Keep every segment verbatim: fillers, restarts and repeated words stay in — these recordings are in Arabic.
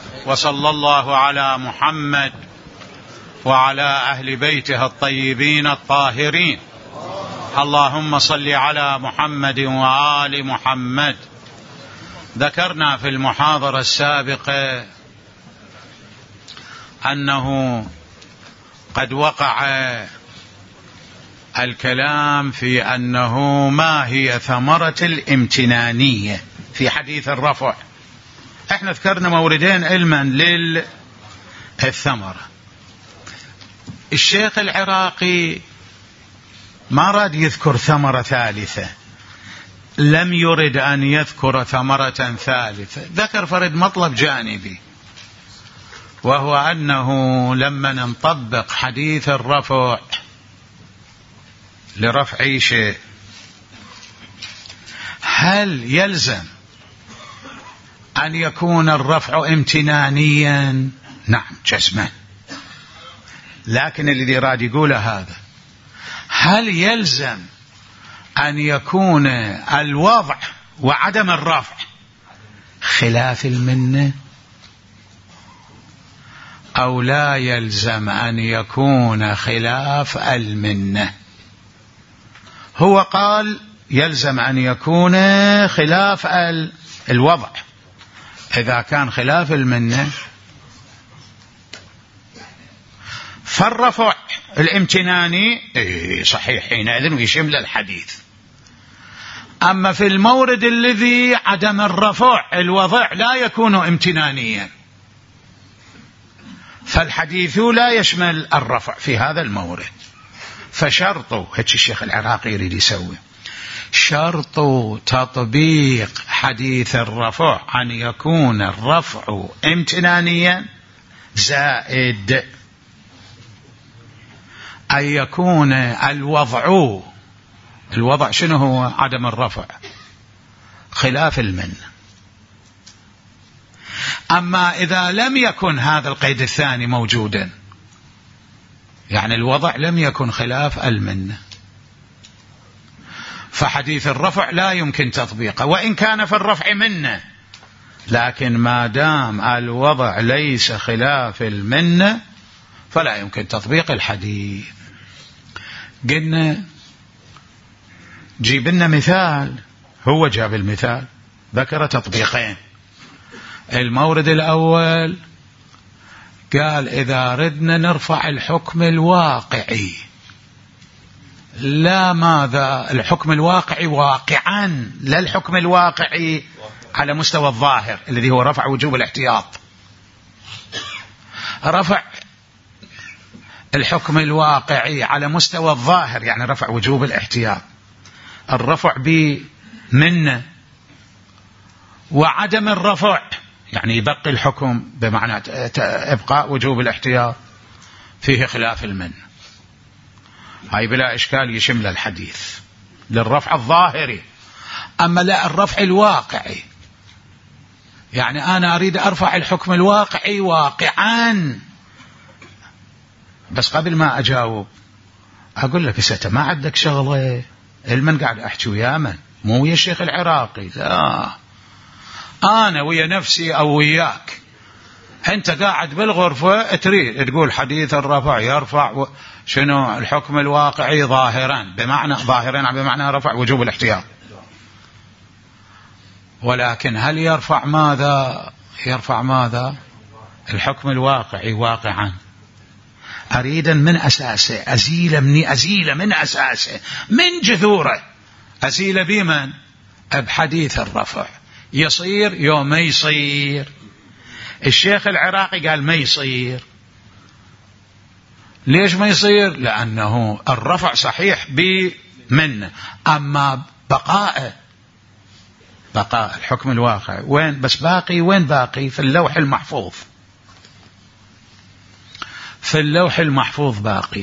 وصلى الله على محمد وعلى أهل بيته الطيبين الطاهرين. اللهم صل على محمد وآل محمد. ذكرنا في المحاضرة السابقة أنه قد وقع الكلام في أنه ما هي ثمرة الامتنانية في حديث الرفع. احنا ذكرنا موردين علما للثمرة. الشيخ العراقي ما راد يذكر ثمرة ثالثة، لم يرد أن يذكر ثمرة ثالثة، ذكر فرد مطلب جانبي، وهو أنه لما نطبق حديث الرفع لرفع شيء، هل يلزم أن يكون الرفع امتنانيا؟ نعم جزما. لكن الذي راد يقوله هذا، هل يلزم أن يكون الوضع وعدم الرفع خلاف المنة، أو لا يلزم أن يكون خلاف المنة؟ هو قال يلزم أن يكون خلاف الوضع. إذا كان خلاف المنة فالرفع الامتناني صحيح حينئذ ويشمل الحديث. أما في المورد الذي عدم الرفع الوضع لا يكون امتنانيا، فالحديث لا يشمل الرفع في هذا المورد. فشرطه هيك الشيخ العراقي يريد يسوي، شرط تطبيق حديث الرفع أن يكون الرفع امتنانيا، زائد أن يكون الوضع، الوضع شنو هو؟ عدم الرفع خلاف المن. أما إذا لم يكن هذا القيد الثاني موجودا، يعني الوضع لم يكن خلاف المن، فحديث الرفع لا يمكن تطبيقه، وإن كان في الرفع منه، لكن ما دام الوضع ليس خلاف المنة فلا يمكن تطبيق الحديث. قلنا جيب لنا مثال، هو جاب المثال، ذكر تطبيقين. المورد الأول قال إذا ردنا نرفع الحكم الواقعي، لا ماذا الحكم الواقعي واقعا، لا الحكم الواقعي على مستوى الظاهر الذي هو رفع وجوب الاحتياط. رفع الحكم الواقعي على مستوى الظاهر يعني رفع وجوب الاحتياط، الرفع بمنة، وعدم الرفع يعني يبقي الحكم بمعنى ابقاء وجوب الاحتياط، فيه خلاف المن. هاي بلا إشكال يشمل الحديث للرفع الظاهري. أما لا الرفع الواقعي، يعني أنا أريد أرفع الحكم الواقعي واقعا، بس قبل ما أجاوب أقول لك ستة ما عندك شغلة، المن قاعد أحكي ويا من، مو ويا الشيخ العراقي، لا أنا ويا نفسي أو وياك. أنت قاعد بالغرفة تريد تقول حديث الرفع يرفع و... شنو الحكم الواقعي ظاهرا، بمعنى ظاهرا بمعنى رفع وجوب الاحتياط، ولكن هل يرفع ماذا؟ يرفع ماذا؟ الحكم الواقعي واقعا. أريد من أساسه أزيل من أزيل من أساسه من جذوره، أزيل بمن؟ بحديث الرفع. يصير يوم ما يصير. الشيخ العراقي قال ما يصير. ليش ما يصير؟ لأنه الرفع صحيح بمن، أما بقاء بقاء الحكم الواقع وين؟ بس باقي وين؟ باقي في اللوح المحفوظ، في اللوح المحفوظ باقي.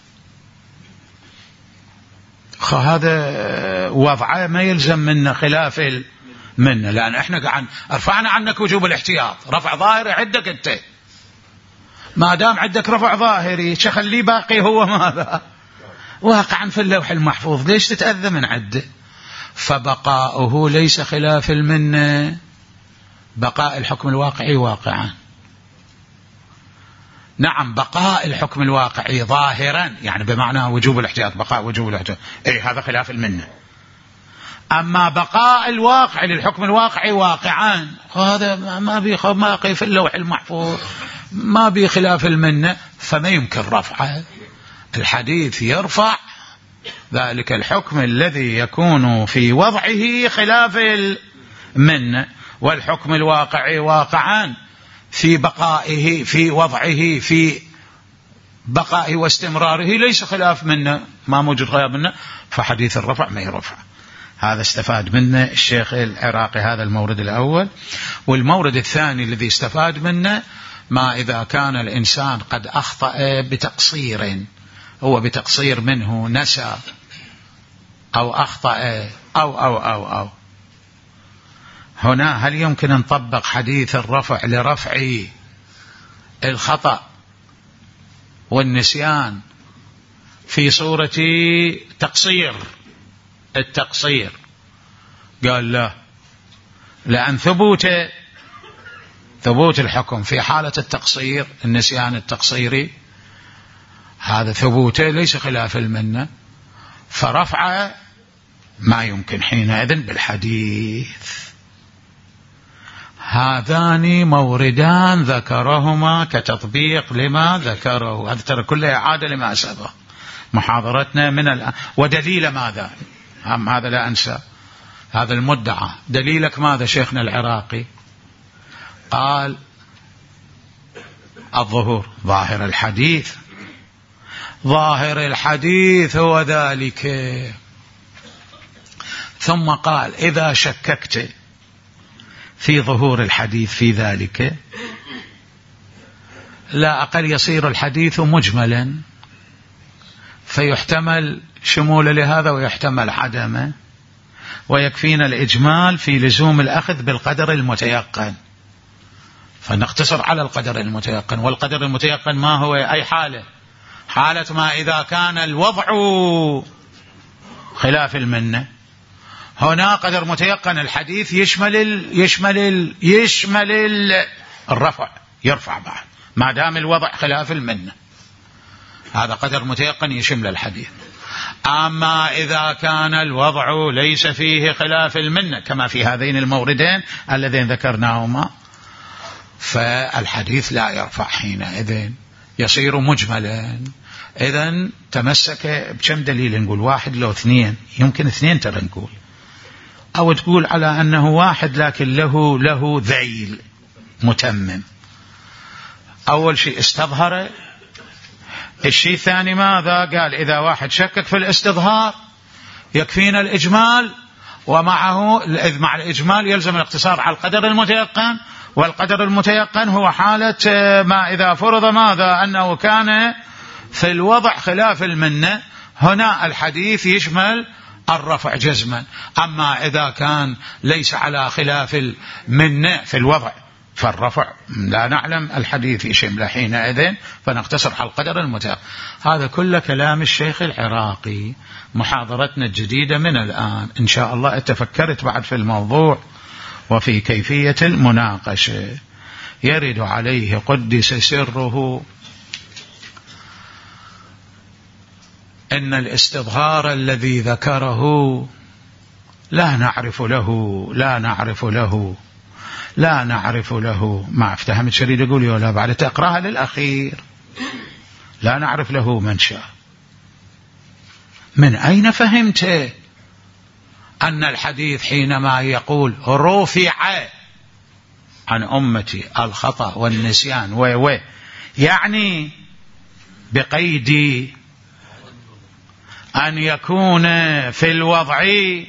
هذا وضعه ما يلزم منا خلاف المنه، لأن احنا قاعد رفعنا عنك وجوب الاحتياط، رفع ظاهري عندك انت، ما دام عندك رفع ظاهري شخلي باقي هو ماذا؟ واقعا في اللوح المحفوظ، ليش تتأذى من عده؟ فبقاؤه ليس خلاف المنه، بقاء الحكم الواقعي واقعا. نعم بقاء الحكم الواقعي ظاهرا يعني بمعنى وجوب الاحتياط، بقاء وجوب الاحتياط، اي هذا خلاف المنة. أما بقاء الواقع للحكم الواقعي واقعان هذا ما بي ما في اللوح المحفوظ، ما بي خلاف المنة، فما يمكن رفعه. الحديث يرفع ذلك الحكم الذي يكون في وضعه خلاف المنة، والحكم الواقعي واقعان في بقائه في وضعه في بقائه واستمراره ليس خلاف منه، ما موجود خلاف منه، فحديث الرفع ما يرفع. هذا استفاد منه الشيخ العراقي هذا المورد الأول. والمورد الثاني الذي استفاد منه ما إذا كان الإنسان قد أخطأ بتقصير، هو بتقصير منه نسى أو أخطأ أو أو أو أو هنا هل يمكن أن نطبق حديث الرفع لرفع الخطأ والنسيان في صورة تقصير التقصير؟ قال لا، لأن ثبوت ثبوت الحكم في حالة التقصير النسيان التقصيري هذا ثبوته ليس خلاف المنة، فرفع ما يمكن حينئذ بالحديث. هذان موردان ذكرهما كتطبيق لما ذكره، هذا ترى كله إعادة لما سبق محاضرتنا من الآن. ودليل ماذا؟ هم هذا لا أنسى، هذا المدعى دليلك ماذا شيخنا العراقي؟ قال الظهور، ظاهر الحديث، ظاهر الحديث هو ذلك. ثم قال إذا شككت في ظهور الحديث في ذلك لا أقل يصير الحديث مجملا، فيحتمل شمول لهذا ويحتمل عدمه، ويكفينا الإجمال في لزوم الأخذ بالقدر المتيقن، فنقتصر على القدر المتيقن. والقدر المتيقن ما هو؟ أي حالة؟ حالة ما إذا كان الوضع خلاف المنة. هنا قدر متيقن الحديث يشمل ال يشمل ال يشمل ال الرفع، يرفع بعد ما دام الوضع خلاف المنة، هذا قدر متيقن يشمل الحديث. أما إذا كان الوضع ليس فيه خلاف المنة كما في هذين الموردين اللذين ذكرناهما، فالحديث لا يرفع حينئذ، يصير مجملا. إذن تمسك بكم دليل نقول؟ واحد لو اثنين، يمكن اثنين ترى نقول، أو تقول على أنه واحد لكن له له ذيل متمم. أول شيء استظهر. الشيء الثاني ماذا قال؟ إذا واحد شكك في الاستظهار يكفينا الإجمال، ومعه إذ مع الإجمال يلزم الاقتصار على القدر المتيقن، والقدر المتيقن هو حالة ما إذا فرض ماذا؟ أنه كان في الوضع خلاف المنة، هنا الحديث يشمل الرفع جزما. أما إذا كان ليس على خلاف المنة في الوضع فالرفع لا نعلم الحديث يشمل حينئذ، فنقتصر على القدر المتيقن. هذا كل كلام الشيخ العراقي. محاضرتنا الجديدة من الآن إن شاء الله تفكرت بعد في الموضوع وفي كيفية المناقشة. يرد عليه قدس سره إن الاستظهار الذي ذكره لا نعرف له لا نعرف له لا نعرف له ما افتهمت شريد يقول يا لا بعد تقرأها للأخير لا نعرف له من شاء. من أين فهمت أن الحديث حينما يقول رفع عن أمتي الخطأ والنسيان و و يعني بقيد أن يكون في الوضع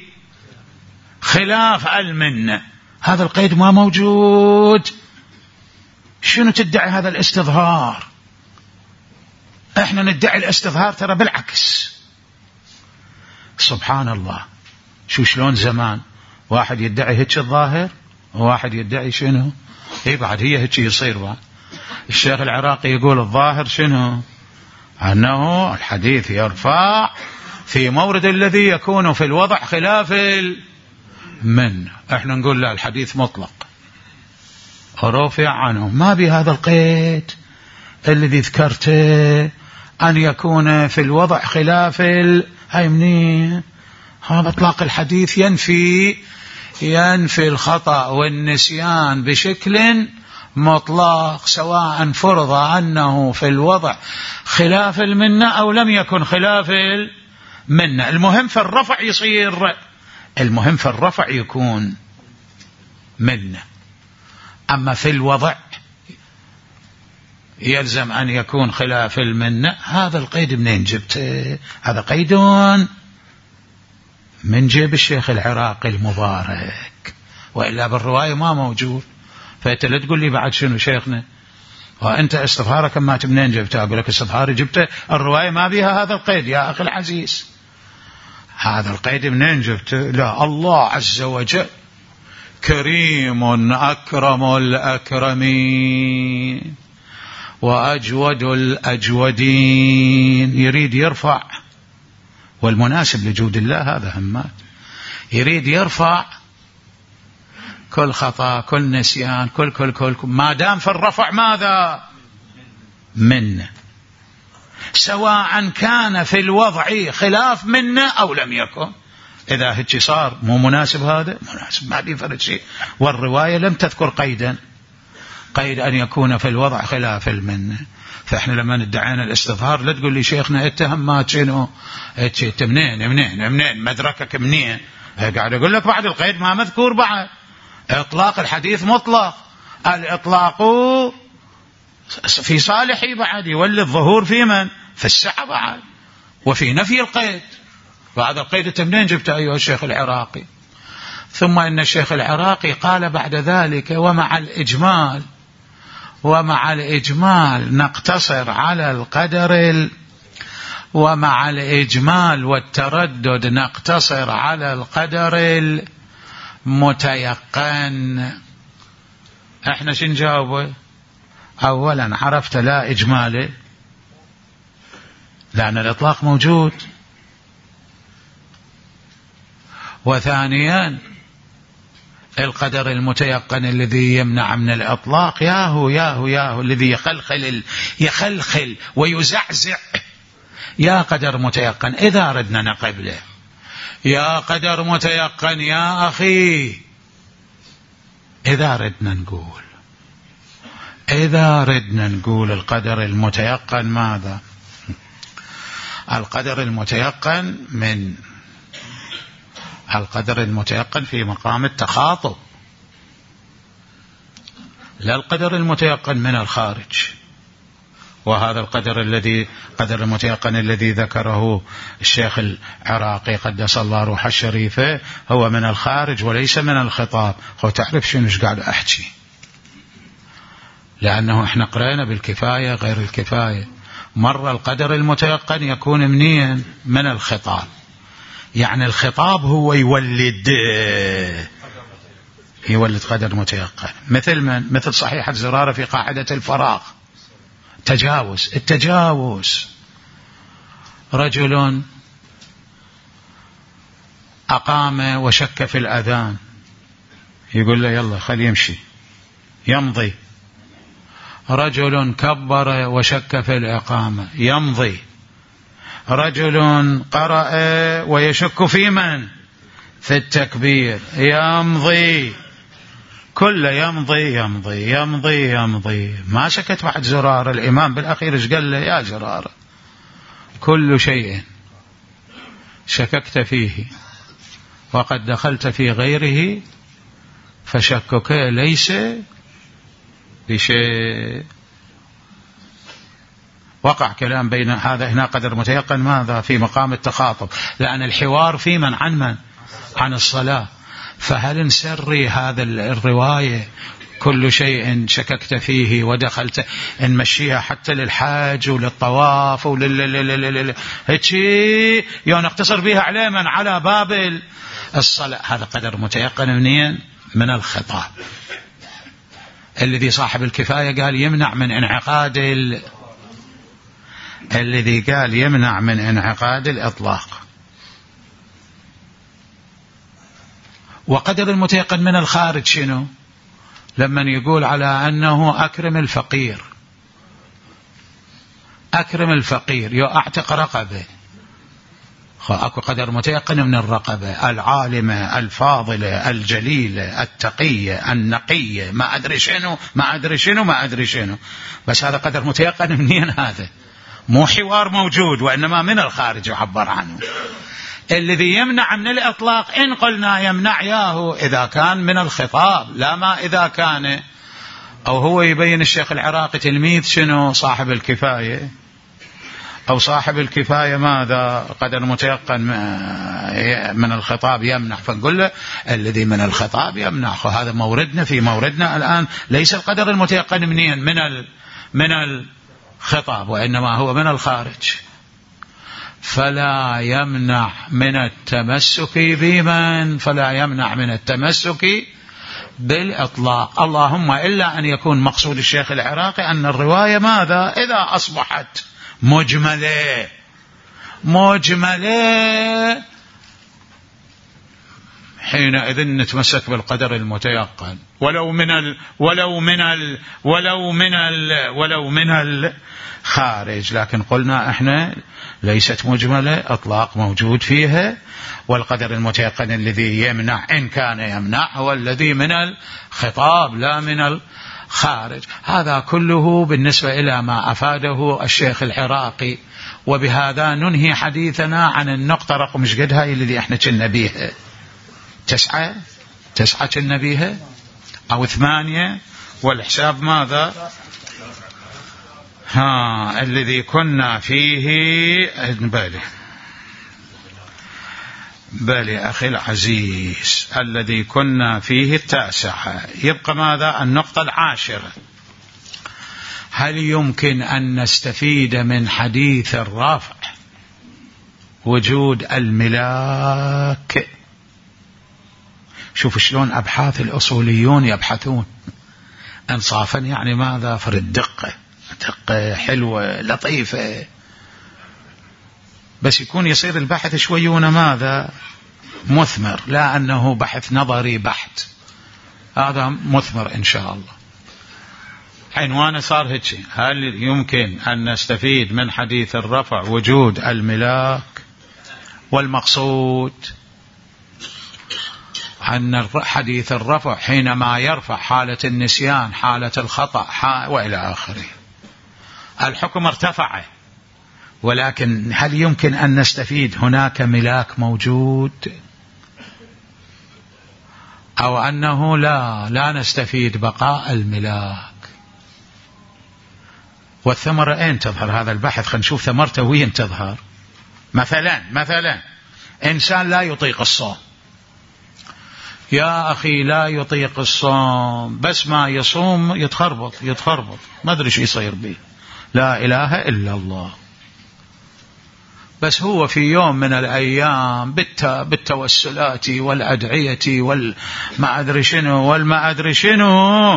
خلاف المنة، هذا القيد ما موجود. شنو تدعي هذا الاستظهار؟ احنا ندعي الاستظهار ترى بالعكس. سبحان الله، شو شلون زمان واحد يدعي هيك الظاهر وواحد يدعي شنو؟ اي بعد هي هيك يصير بعد. الشيخ العراقي يقول الظاهر شنو؟ أنه الحديث يرفع في مورد الذي يكون في الوضع خلاف المنة. احنا نقول لا، الحديث مطلق رفع عنه ما بهذا القيد، الذي ذكرته أن يكون في الوضع خلاف الهيمنين. هذا إطلاق الحديث ينفي ينفي الخطأ والنسيان بشكل مطلق، سواء فرض أنه في الوضع خلاف المنة أو لم يكن خلاف المنة. المهم في الرفع يصير، المهم في الرفع يكون منة. أما في الوضع يلزم أن يكون خلاف المنة. هذا القيد منين جبته؟ هذا قيد من جيب الشيخ العراقي المبارك، وإلا بالرواية ما موجود. فأنت لا تقول لي بعد شنو شيخنا وأنت استظهارك ما منين جبته؟ أقول لك استظهاري جبته، الرواية ما بها هذا القيد يا أخي العزيز. هذا القيد منين جبته؟ لا، الله عز وجل كريم أكرم الأكرمين وأجود الأجودين. يريد يرفع، والمناسب لجود الله هذا همات، يريد يرفع كل خطأ كل نسيان كل كل كل ما دام في الرفع ماذا؟ منه، سواء كان في الوضع خلاف منه أو لم يكن. إذا هيك صار مو مناسب، هذا مناسب ما دي فرق شيء. والرواية لم تذكر قيدا قيد أن يكون في الوضع خلاف المنه. فإحنا لما ندعينا الاستظهار لا تقول لي شيخنا اتهم ما شنو انت منين منين منين مدركك منين. قاعد أقول لك بعد القيد ما مذكور، بعد إطلاق الحديث مطلق، الإطلاق في صالحي بعد يولي الظهور في من؟ في السعة بعد، وفي نفي القيد. بعد القيد انت منين جبت أيها الشيخ العراقي؟ ثم إن الشيخ العراقي قال بعد ذلك ومع الإجمال ومع الإجمال نقتصر على القدر ال ومع الإجمال والتردد نقتصر على القدر المتيقن. احنا شو نجاوبه؟ أولا عرفت لا إجماله لأن الإطلاق موجود، وثانيا القدر المتيقن الذي يمنع من الإطلاق ياهو ياهو ياهو الذي يخلخل يخلخل ويزعزع. يا قدر متيقن إذا ردنا نقبله، يا قدر متيقن يا أخي إذا ردنا نقول إذا ردنا نقول القدر المتيقن ماذا؟ القدر المتيقن من القدر المتيقن في مقام التخاطب، لا القدر المتيقن من الخارج. وهذا القدر الذي قدر المتيقن الذي ذكره الشيخ العراقي قدس الله روحه الشريفة هو من الخارج وليس من الخطاب. هو تعرف شنو ايش قاعد احكي؟ لأنه احنا قرأنا بالكفاية غير الكفاية. مرة القدر المتيقن يكون منين؟ من الخطاب، يعني الخطاب هو يولد يولد قدر متيقن. مثل من؟ مثل صحيحة زرارة في قاعدة الفراغ، تجاوز التجاوز. رجل أقام وشك في الأذان، يقول له يلا خلي يمشي يمضي. رجل كبر وشك في الإقامة يمضي. رجل قرأ ويشك في من؟ في التكبير يمضي. كل يمضي يمضي يمضي يمضي. ما شكت بعد زرار الإمام بالأخير ايش قال له؟ يا زرار كل شيء شككت فيه وقد دخلت في غيره فشكك ليس بشيء. وقع كلام بين هذا هنا قدر متيقن ماذا؟ في مقام التخاطب، لأن الحوار في من عن من؟ عن الصلاة. فهل نسري هذا الرواية كل شيء شككت فيه ودخلت نمشيها حتى للحاج وللطواف ولل هيك نقتصر بها على من؟ على باب الصلاة. هذا قدر متيقن منين؟ من الخطاب الذي صاحب الكفاية قال يمنع من انعقاد ال... الذي قال يمنع من انعقاد الإطلاق. وقدر المتيقن من الخارج شنو؟ لما يقول على أنه أكرم الفقير أكرم الفقير، يو أعتق رقبة، أكو قدر متيقن من الرقبة، العالمة الفاضلة الجليلة التقية النقية، ما أدري شنو ما أدري شنو ما أدري شنو، بس هذا قدر متيقن منين؟ هذا مو حوار موجود، وإنما من الخارج يعبر عنه. الذي يمنع من الإطلاق إن قلنا يمنع ياهو إذا كان من الخطاب، لا ما إذا كان، أو هو يبين الشيخ العراقي تلميذ شنو صاحب الكفاية، أو صاحب الكفاية ماذا قدر متيقن من الخطاب يمنع، فنقول له الذي من الخطاب يمنع. هذا موردنا في موردنا الآن ليس القدر المتيقن منين من من الخطاب، وإنما هو من الخارج. فلا يمنع من التمسك بمن فلا يمنع من التمسك بالإطلاق، اللهم إلا أن يكون مقصود الشيخ العراقي أن الرواية ماذا إذا أصبحت مجملة مجملة حينئذ نتمسك بالقدر المتيقن ولو من ال ولو من ال ولو من ال ولو من الخارج. لكن قلنا احنا ليست مجملة، اطلاق موجود فيها، والقدر المتيقن الذي يمنع إن كان يمنع هو الذي من الخطاب لا من الخارج. هذا كله بالنسبة إلى ما أفاده الشيخ العراقي. وبهذا ننهي حديثنا عن النقطة رقم مش قد هاي اللي احنا كنا بيها تسعة تسعة كنا بيها أو ثمانية، والحساب ماذا ها الذي كنا فيه بالي بالي أخي العزيز الذي كنا فيه التاسعة. يبقى ماذا النقطة العاشرة. هل يمكن أن نستفيد من حديث الرافع وجود الملاك؟ شوف شلون أبحاث الأصوليون يبحثون انصافا، يعني ماذا في الدقة، دقة حلوة لطيفة، بس يكون يصير البحث شويون ماذا مثمر، لا أنه بحث نظري بحت، هذا مثمر إن شاء الله. عنوانه صار هيك: هل يمكن أن نستفيد من حديث الرفع وجود الملاك؟ والمقصود أن حديث الرفع حينما يرفع حالة النسيان حالة الخطأ وإلى آخره، الحكم ارتفع، ولكن هل يمكن أن نستفيد هناك ملاك موجود، أو أنه لا لا نستفيد بقاء الملاك؟ والثمرة أين تظهر؟ هذا البحث خلينا نشوف ثمرته وين تظهر. مثلا مثلا إنسان لا يطيق الصوم، يا أخي لا يطيق الصوم، بس ما يصوم يتخربط يتخربط ما أدري شو يصير به، لا إله إلا الله، بس هو في يوم من الأيام بالتوسلات والأدعية والما أدري شنو والما أدري شنو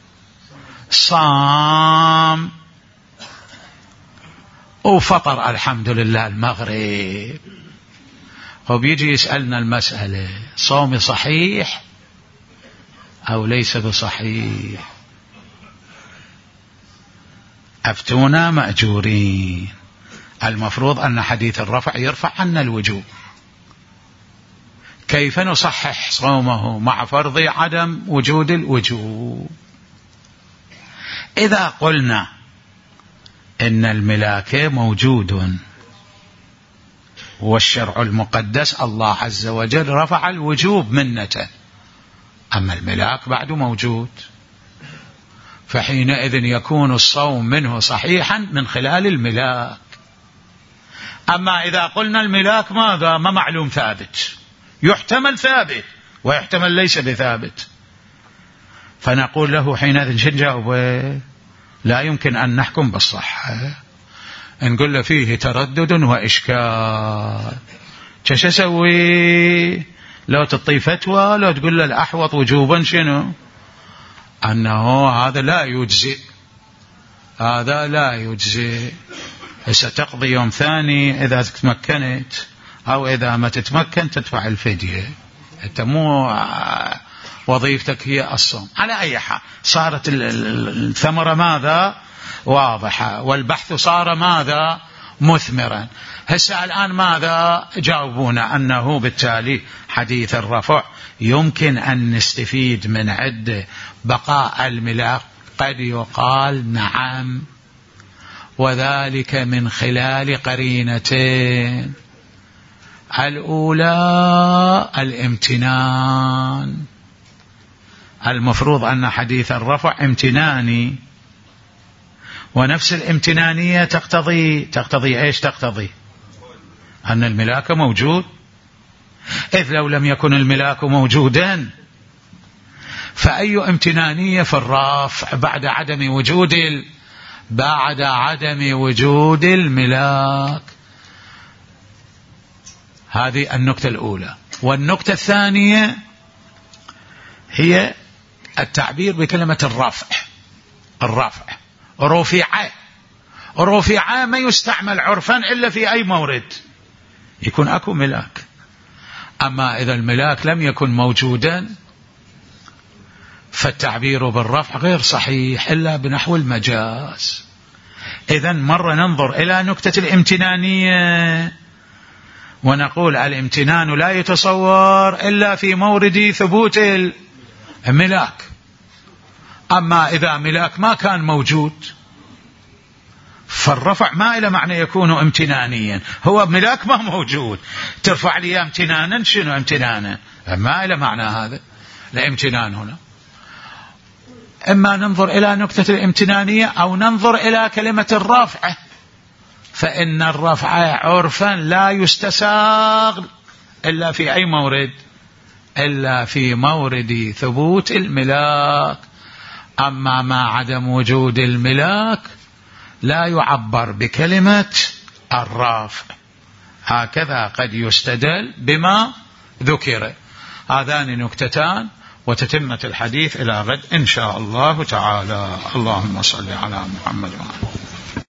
صام وفطر الحمد لله المغرب. وبيجي يسألنا المسألة: صومي صحيح أو ليس بصحيح؟ أفتونا مأجورين. المفروض أن حديث الرفع يرفع عنا الوجوب، كيف نصحح صومه مع فرض عدم وجود الوجوب؟ إذا قلنا إن الملاك موجود والشرع المقدس الله عز وجل رفع الوجوب منته، أما الملاك بعد موجود، فحينئذ يكون الصوم منه صحيحا من خلال الملاك. أما إذا قلنا الملاك ماذا ما معلوم ثابت، يحتمل ثابت ويحتمل ليس بثابت، فنقول له حينئذ شو نجاوبه؟ لا يمكن أن نحكم بالصحة، نقول له فيه تردد وإشكال. شو اسوي؟ لو تعطي فتوى لو تقول له الأحوط وجوبا شنو؟ أنه هذا لا يجزئ، هذا لا يجزئ، ستقضي يوم ثاني إذا تتمكنت، أو إذا ما تتمكن تدفع الفدية. أنت مو وظيفتك هي الصوم. على أي حال صارت الثمرة ماذا واضحة، والبحث صار ماذا مثمرا. هسه الآن ماذا جاوبونا؟ أنه بالتالي حديث الرفع يمكن أن نستفيد من عدة بقاء الملاك. قد يقال نعم، وذلك من خلال قرينتين. الأولى الامتنان. المفروض أن حديث الرفع امتناني، ونفس الامتنانية تقتضي تقتضي ايش؟ تقتضي أن الملاك موجود، إذ لو لم يكن الملاك موجودا فأي امتنانية في الرافع بعد عدم وجود ال... بعد عدم وجود الملاك. هذه النقطة الأولى. والنقطة الثانية هي التعبير بكلمة الرفع. الرفع رفع، رفع ما يستعمل عرفا إلا في أي مورد يكون أكو ملاك. أما إذا الملاك لم يكن موجودا فالتعبير بالرفع غير صحيح إلا بنحو المجاز. إذن مرة ننظر إلى نكتة الامتنانية ونقول الامتنان لا يتصور إلا في مورد ثبوت الملاك. أما إذا ملاك ما كان موجود فالرفع ما إلى معنى يكون امتنانيا، هو ملاك ما موجود ترفع لي امتنانا، شنو امتنانا؟ ما إلى معنى هذا الامتنان هنا. إما ننظر إلى نكتة الامتنانية أو ننظر إلى كلمة الرفع، فإن الرفع عرفا لا يستساغ إلا في أي مورد؟ إلا في مورد ثبوت الملاك. أما ما عدم وجود الملاك لا يعبر بكلمة الرافع. هكذا قد يستدل بما ذكر. هذان نكتتان وتتمة الحديث إلى غد إن شاء الله تعالى. اللهم صل على محمد وعلى